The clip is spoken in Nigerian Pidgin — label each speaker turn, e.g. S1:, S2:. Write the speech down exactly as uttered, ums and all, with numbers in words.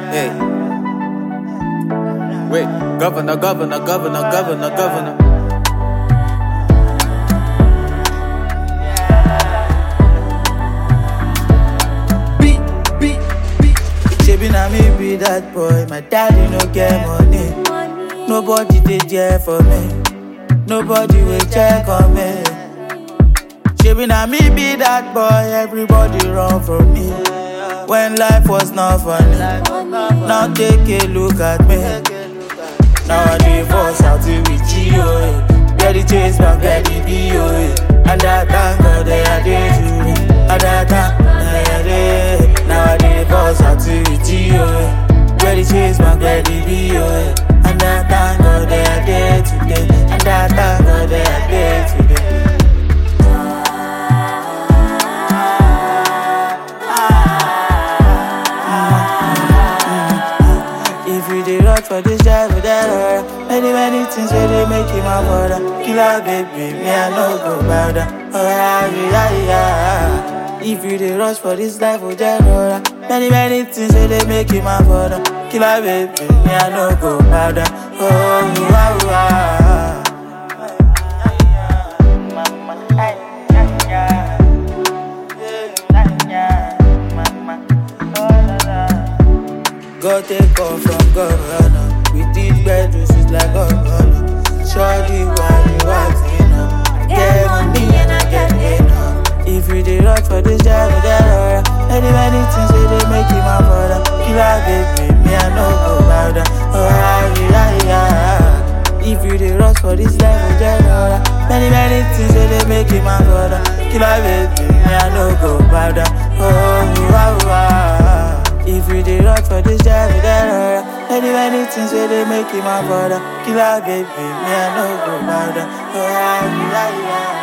S1: Hey. Wait, governor, governor, governor, governor, governor.
S2: Beat, beat, beat. Shebi na me be that boy. My daddy no get money. Nobody dey there for me. Nobody will check on me. Shebi na me be that boy. Everybody run from me. When life was not funny. Now take a look at me. Now I divorce out with G O A. Get the chase back, get the B O A. And that thank God they are there to me. And that thank they are there. Now I divorce out with G O A. Get the chase back, get the B O A. And that thank God they are there today. And that thank God they are there today. For this drive with that aura. Many, many things where they make him a mother. Killer baby, me I no go bother. Oh yeah, yeah, yeah. If you dey rush for this life with that aura. Many, many things where they make him a mother. Killer baby, me I no go bother. Oh yeah, yeah. God take off from governor. We did bad juices like governor. Shorty, why you acting up? I get money and I get enough. If you dey rush for this job with that aura. Many, many things where they make him a brother. Killer baby, me I no go bother. Oh yeah, yeah. If you dey rush for this life with that aura. Many, many things where they make him a brother. Killer baby, me I no go bother. Oh yeah, yeah. If you dey rush for this job with that aura. Many, many things where they make him a brother. Killer baby, me I no go bother. Oh yeah, yeah.